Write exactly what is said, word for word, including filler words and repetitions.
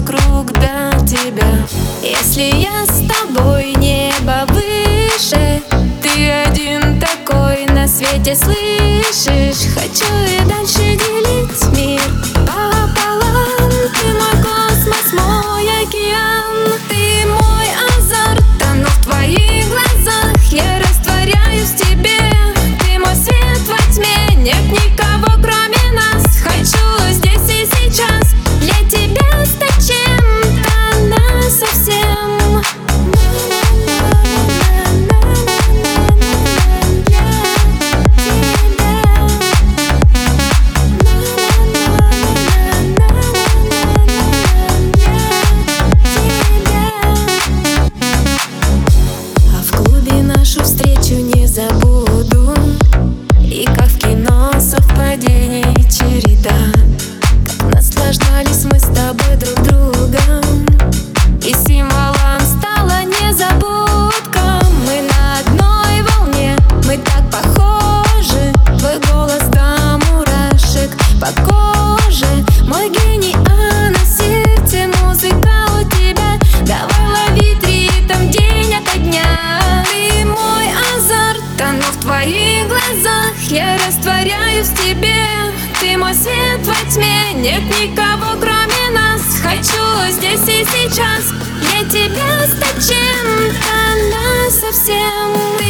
вокруг до тебя. Если я с тобой, небо выше, ты один такой на свете, слышишь? Хочу и дальше делить мир пополам. Ты мой космос, мой океан, ты мой азарт, тону в твоих глазах. Я растворяюсь в тебе, ты мой свет во тьме. Нет никого кроме нас, хочу здесь и сейчас для тебя стать чем-то насовсем. Нашу встречу не забуду, и как в кино совпадений череда. Как наслаждались мы с тобой друг другом, и символом стала незабудка. Мы на одной волне, мы так похожи. Твой голос до мурашек по коже, мой гений, а на сердце музыка у тебя. Давай ловить ритм день ото дня. Тону в твоих глазах, я растворяюсь в тебе. Ты мой свет во тьме, нет никого кроме нас. Хочу здесь и сейчас для тебя стать чем-то насовсем.